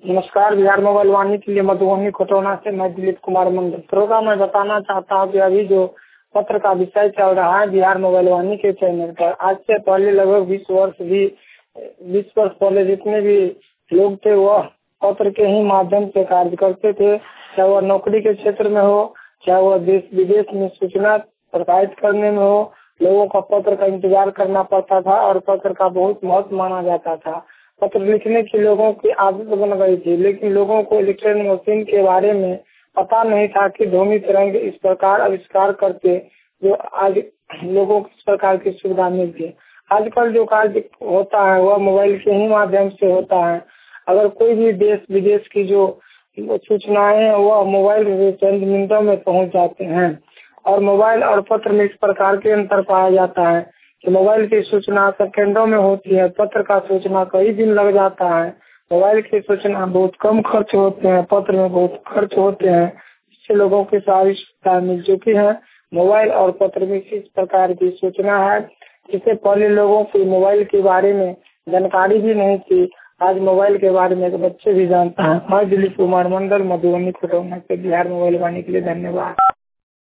नमस्कार। बिहार मोबाइल वाणी के लिए मधुबनी खटौना से मैं दिलीप कुमार मंडल। प्रोग्राम में बताना चाहता हूँ कि अभी जो पत्र का विषय चल रहा है बिहार मोबाइल वाणी के चैनल पर, आज से पहले लगभग 20 वर्ष पहले जितने भी लोग थे वह पत्र के ही माध्यम से कार्य करते थे, चाहे वह नौकरी के क्षेत्र में हो, चाहे वह देश विदेश में सूचना प्रसारित करने में हो। लोगों का पत्र का इंतजार करना पड़ता था और पत्र का बहुत महत्व माना जाता था। पत्र लिखने की लोगों की आदत बन गई थी, लेकिन लोगों को इलेक्ट्रॉनिक मशीन के बारे में पता नहीं था कि ध्वनि तरंग इस प्रकार आविष्कार करके जो आज लोगों को इस प्रकार की सुविधा मिलती है। आजकल जो कार्य होता है वह मोबाइल के ही माध्यम से होता है। अगर कोई भी देश विदेश की जो सूचनाएं हैं वह मोबाइल से चंद मिनटों में पहुंच जाते हैं। और मोबाइल और पत्र में इस प्रकार के अंतर पाया जाता है कि मोबाइल की सूचना सेकंडों में होती है, पत्र का सूचना कई दिन लग जाता है। मोबाइल की सूचना बहुत कम खर्च होते हैं, पत्र में बहुत खर्च होते हैं। इससे लोगों की सारी सुविधा मिल चुकी है। मोबाइल और पत्र में इस प्रकार की सूचना है जिससे पहले लोगों को मोबाइल के बारे में जानकारी भी नहीं थी। आज मोबाइल के बारे में बच्चे भी जानता है। मैं दिलीप कुमार मंडल, मधुबनी खटौना से बिहार मोबाइल वाणी के लिए धन्यवाद।